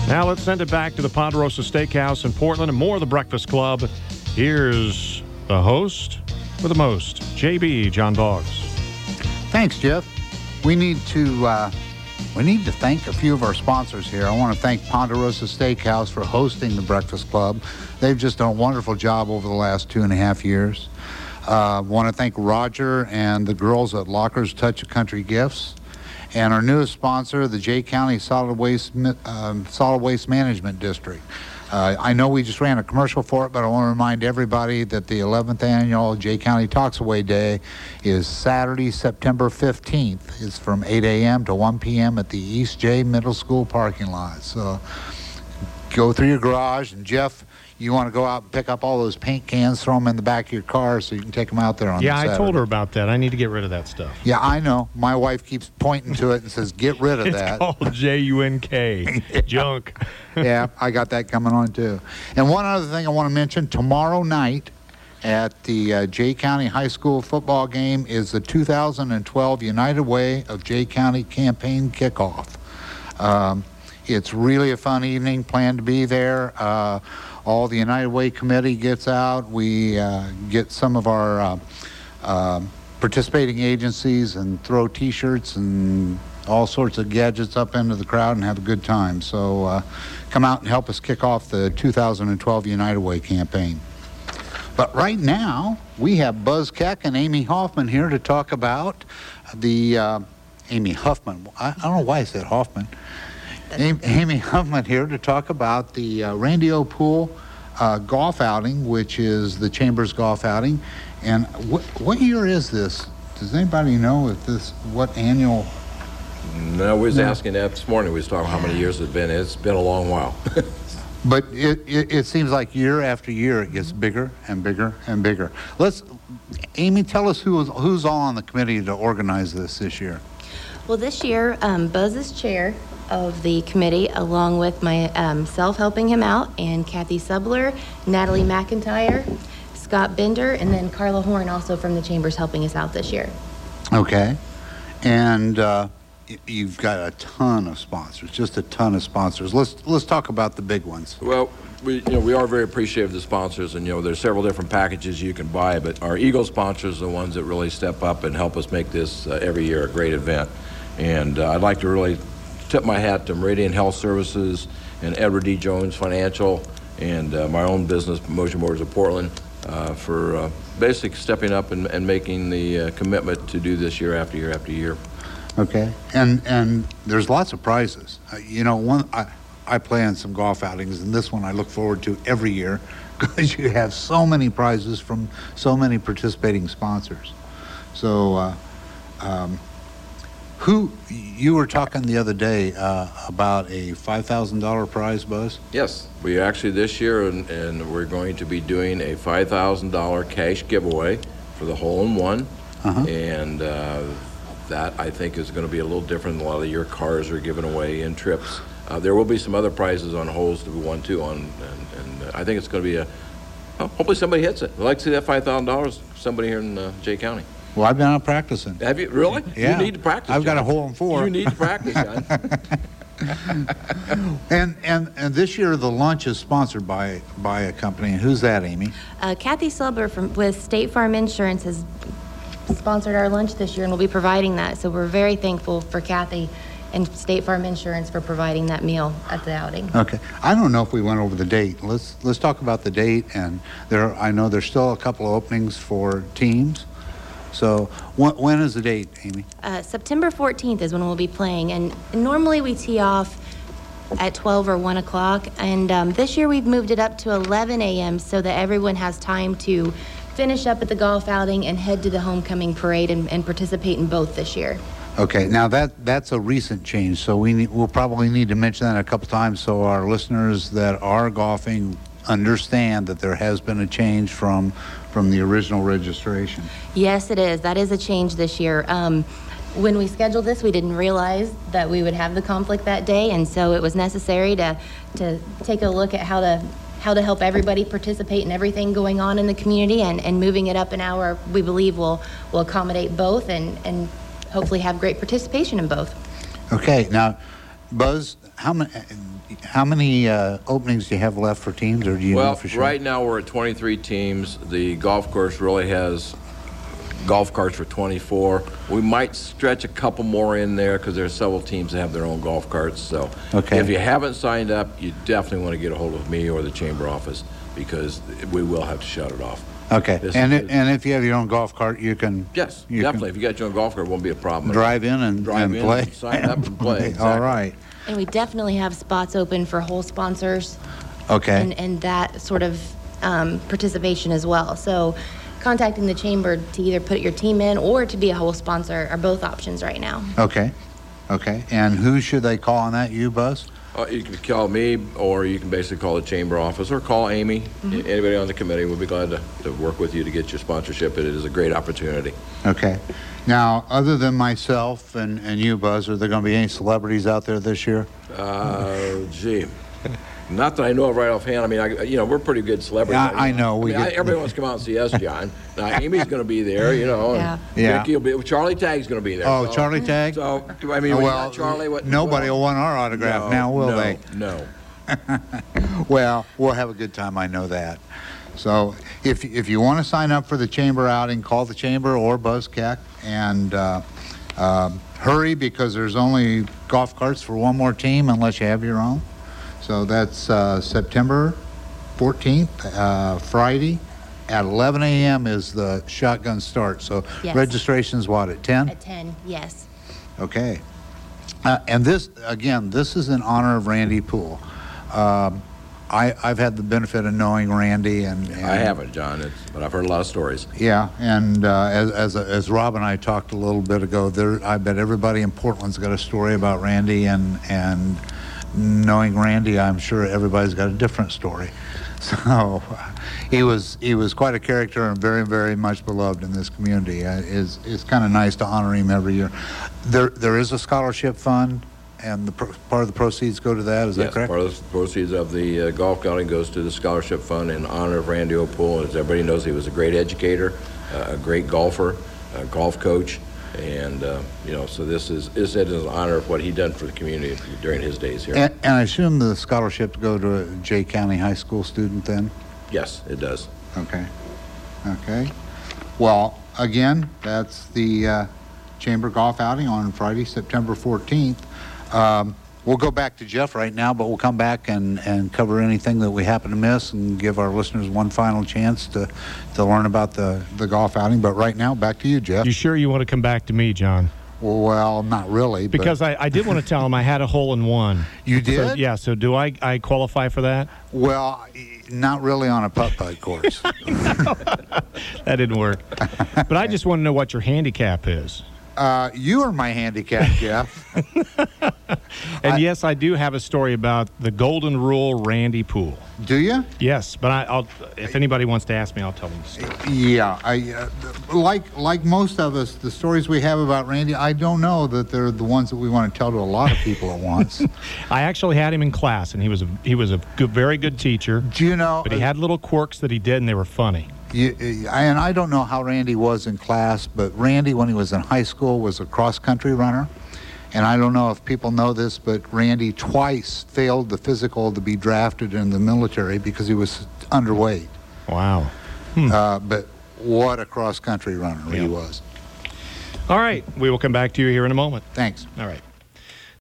Now let's send it back to the Ponderosa Steakhouse in Portland and more of the Breakfast Club. Here's the host with the most, JB, John Boggs. Thanks, Jeff. We need to thank a few of our sponsors here. I want to thank Ponderosa Steakhouse for hosting the Breakfast Club. They've just done a wonderful job over the last 2.5 years. Want to thank Roger and the girls at Locker's Touch of Country Gifts. And our newest sponsor, the Jay County Solid Waste Management District. I know we just ran a commercial for it, but I want to remind everybody that the 11th annual Jay County Talks Away Day is Saturday, September 15th. It's from 8 a.m. to 1 p.m. at the East Jay Middle School parking lot. So go through your garage, and Jeff, you want to go out and pick up all those paint cans, throw them in the back of your car so you can take them out there on Yeah, Saturday. I told her about that. I need to get rid of that stuff. Yeah, I know. My wife keeps pointing to it and says, get rid of that. It's called J-U-N-K. Junk. Yeah, I got that coming on too. And one other thing I want to mention, tomorrow night at the Jay County High School football game is the 2012 United Way of Jay County campaign kickoff. It's really a fun evening. Plan to be there. All the United Way committee gets out. We get some of our participating agencies and throw T-shirts and all sorts of gadgets up into the crowd and have a good time. So come out and help us kick off the 2012 United Way campaign. But right now, we have Buzz Keck and Amy Hoffman here to talk about the Amy Huffman. I don't know why I said Hoffman. Amy Huffman here to talk about the Randy O. Poole golf outing, which is the Chambers golf outing. And what year is this? Does anybody know what annual? No, we was asking that this morning. We was talking how many years it's been. It's been a long while. But it seems like year after year it gets bigger and bigger and bigger. Amy, tell us who's all on the committee to organize this year. Well, this year, Buzz is chair of the committee, along with myself helping him out, and Kathy Subler, Natalie McIntyre, Scott Bender, and then Carla Horn, also from the Chambers, helping us out this year. Okay. And you've got a ton of sponsors, just a ton of sponsors. Let's talk about the big ones. Well, we are very appreciative of the sponsors, and there's several different packages you can buy, but our Eagle sponsors are the ones that really step up and help us make this every year a great event. And I'd like to really tip my hat to Meridian Health Services and Edward D. Jones Financial and my own business, Motion Motors of Portland, for basically stepping up and making the commitment to do this year after year after year. Okay, and there's lots of prizes. I play on some golf outings, and this one I look forward to every year because you have so many prizes from so many participating sponsors. So, you were talking the other day about a $5,000 prize, Buzz? Yes, we actually this year, and we're going to be doing a $5,000 cash giveaway for the hole-in-one, and that I think is going to be a little different than a lot of your cars are given away in trips. There will be some other prizes on holes to be won too, and I think it's going to be hopefully somebody hits it. I'd like to see that $5,000, somebody here in Jay County. Well, I've been out practicing. Have you? Really? Yeah. You need to practice, I've John. got a hole in 4. You need to practice, John. And this year the lunch is sponsored by a company. Who's that, Amy? Kathy Subler with State Farm Insurance has sponsored our lunch this year and will be providing that. So we're very thankful for Kathy and State Farm Insurance for providing that meal at the outing. Okay. I don't know if we went over the date. Let's talk about the date. And I know there's still a couple of openings for teams. So when is the date, Amy? September 14th is when we'll be playing. And normally we tee off at 12 or 1 o'clock. And this year we've moved it up to 11 a.m. so that everyone has time to finish up at the golf outing and head to the homecoming parade and participate in both this year. Okay, now that's a recent change, so we'll probably need to mention that a couple times so our listeners that are golfing understand that there has been a change from the original registration. Yes, it is. That is a change this year. When we scheduled this, we didn't realize that we would have the conflict that day, and so it was necessary to take a look at how to help everybody participate in everything going on in the community, and moving it up an hour, we believe will accommodate both and hopefully have great participation in both. Okay, now Buzz, how many openings do you have left for teams, or do you know for sure? Right now we're at 23 teams. The golf course really has golf carts for 24. We might stretch a couple more in there because there are several teams that have their own golf carts. So if you haven't signed up, you definitely want to get a hold of me or the chamber office because we will have to shut it off. Okay, and if you have your own golf cart, you can... Yes, definitely. If you got your own golf cart, it won't be a problem. Drive in and play. And sign up and play. Exactly. All right. And we definitely have spots open for whole sponsors. Okay. And that sort of participation as well. So contacting the chamber to either put your team in or to be a whole sponsor are both options right now. Okay. And who should they call on that? You, Buzz? You can call me, or you can basically call the chamber office, or call Amy. Mm-hmm. Anybody on the committee would be glad to work with you to get your sponsorship. It is a great opportunity. Okay. Now, other than myself and you, Buzz, are there going to be any celebrities out there this year? Gee. Not that I know of right offhand. I mean, we're pretty good celebrities. Yeah, I know. Everybody wants to come out and see us, John. Now, Amy's going to be there, and Vicky will be. Charlie Tagg's going to be there. Oh, so, Charlie Tagg? So, I mean, well, Charlie, nobody will want our autograph now, will they? No. Well, we'll have a good time. I know that. So, if you want to sign up for the chamber outing, call the chamber or Buzz Keck, and hurry because there's only golf carts for one more team unless you have your own. So that's September 14th, Friday, at 11 a.m. is the shotgun start. So registration's what, at 10? At 10, yes. Okay. And this is in honor of Randy Poole. I've had the benefit of knowing Randy, and I haven't, John, but I've heard a lot of stories. Yeah, and as Rob and I talked a little bit ago, I bet everybody in Portland's got a story about Randy, and knowing Randy, I'm sure everybody's got a different story. So he was quite a character and very, very much beloved in this community. It's kind of nice to honor him every year. There is a scholarship fund, and part of the proceeds go to that. Is that correct? Part of the proceeds of the golf outing goes to the scholarship fund in honor of Randy O'Poole. As everybody knows, he was a great educator, a great golfer, a golf coach. And, so this is in honor of what he done for the community during his days here. And I assume the scholarships go to a Jay County High School student then? Yes, it does. Okay. Well, again, that's the Chamber Golf Outing on Friday, September 14th. We'll go back to Jeff right now, but we'll come back and cover anything that we happen to miss and give our listeners one final chance to learn about the golf outing. But right now, back to you, Jeff. You sure you want to come back to me, John? Well, not really. Because I did want to tell him I had a hole-in-one. You did? So do I qualify for that? Well, not really on a putt-putt course. That didn't work. But I just want to know what your handicap is. You are my handicap, Jeff. And yes, I do have a story about the Golden Rule Randy Poole. Do you? Yes, but I'll if anybody wants to ask me, I'll tell them the story. Yeah, like most of us, the stories we have about Randy, I don't know that they're the ones that we want to tell to a lot of people at once. I actually had him in class, and he was a very good teacher. Do you know? But he had little quirks that he did, and they were funny. And I don't know how Randy was in class, but Randy, when he was in high school, was a cross-country runner. And I don't know if people know this, but Randy twice failed the physical to be drafted in the military because he was underweight. Wow. But what a cross-country runner he was. All right. We will come back to you here in a moment. Thanks. All right.